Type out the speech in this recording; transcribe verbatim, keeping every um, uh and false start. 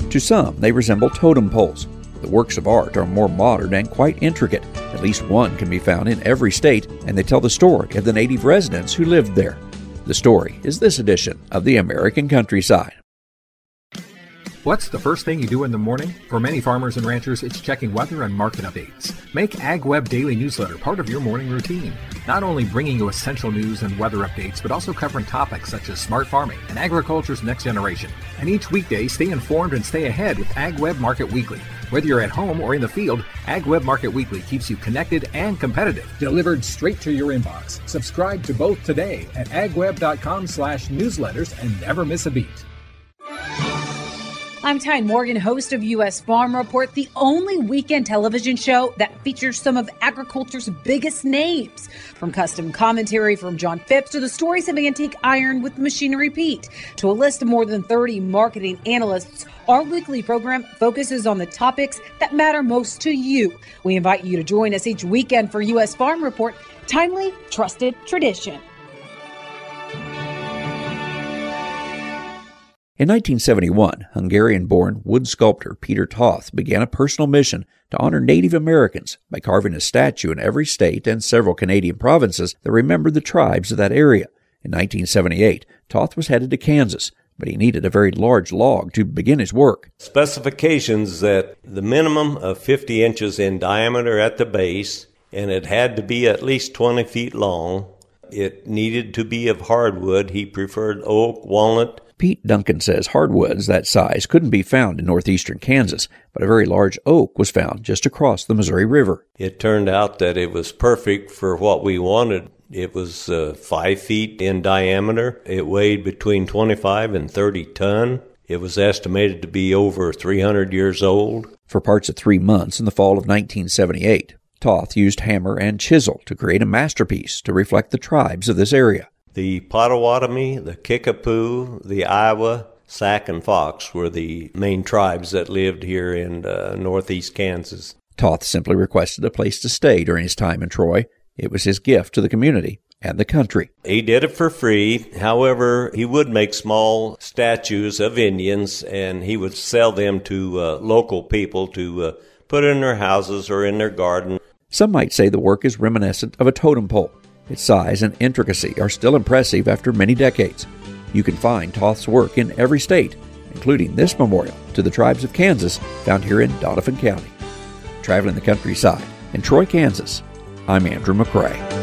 To some, they resemble totem poles. The works of art are more modern and quite intricate. At least one can be found in every state, and they tell the story of the native residents who lived there. The story is this edition of the American Countryside. What's the first thing you do in the morning? For many farmers and ranchers, it's checking weather and market updates. Make AgWeb Daily Newsletter part of your morning routine. Not only bringing you essential news and weather updates, but also covering topics such as smart farming and agriculture's next generation. And each weekday, stay informed and stay ahead with AgWeb Market Weekly. Whether you're at home or in the field, AgWeb Market Weekly keeps you connected and competitive. Delivered straight to your inbox. Subscribe to both today at agweb.com slash newsletters and never miss a beat. I'm Tyne Morgan, host of U S Farm Report, the only weekend television show that features some of agriculture's biggest names. From custom commentary from John Phipps to the stories of Antique Iron with Machinery Pete to a list of more than thirty marketing analysts, our weekly program focuses on the topics that matter most to you. We invite you to join us each weekend for U S Farm Report, timely, trusted tradition. In nineteen seventy-one, Hungarian-born wood sculptor Peter Toth began a personal mission to honor Native Americans by carving a statue in every state and several Canadian provinces that remembered the tribes of that area. In nineteen seventy-eight, Toth was headed to Kansas, but he needed a very large log to begin his work. Specifications that the minimum of fifty inches in diameter at the base, and it had to be at least twenty feet long. It needed to be of hardwood. He preferred oak, walnut. Pete Duncan says hardwoods that size couldn't be found in northeastern Kansas, but a very large oak was found just across the Missouri River. It turned out that it was perfect for what we wanted. It was uh, five feet in diameter. It weighed between twenty-five and thirty ton. It was estimated to be over three hundred years old. For parts of three months in the fall of nineteen seventy-eight, Toth used hammer and chisel to create a masterpiece to reflect the tribes of this area. The Potawatomi, the Kickapoo, the Iowa, Sac, and Fox were the main tribes that lived here in uh, northeast Kansas. Toth simply requested a place to stay during his time in Troy. It was his gift to the community and the country. He did it for free. However, he would make small statues of Indians, and he would sell them to uh, local people to uh, put in their houses or in their garden. Some might say the work is reminiscent of a totem pole. Its size and intricacy are still impressive after many decades. You can find Toth's work in every state, including this memorial to the tribes of Kansas found here in Doniphan County. Traveling the countryside in Troy, Kansas, I'm Andrew McCrae.